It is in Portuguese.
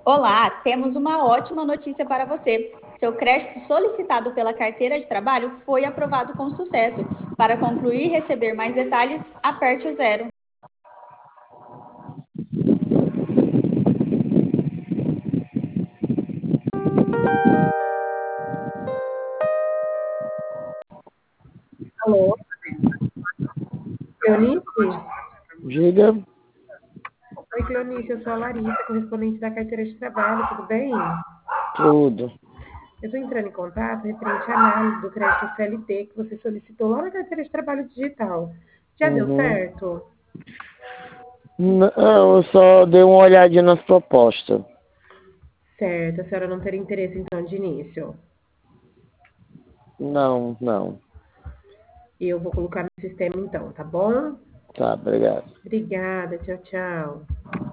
Olá, temos uma ótima notícia para você. Seu crédito solicitado pela carteira de trabalho foi aprovado com sucesso. Para concluir e receber mais detalhes, aperte o zero. Alô, Cleonice? Diga, Oi, Cleonice, eu sou a Larissa, correspondente da carteira de trabalho, tudo bem? tudo. Eu estou entrando em contato referente à análise do crédito CLT que você solicitou lá na carteira de trabalho digital. Já deu Uhum. certo? Não, eu só dei uma olhadinha nas propostas. Certo, a senhora não teria interesse então de início. Não, não. E eu vou colocar no sistema então, tá bom? Tá, obrigado. Obrigada, tchau, tchau.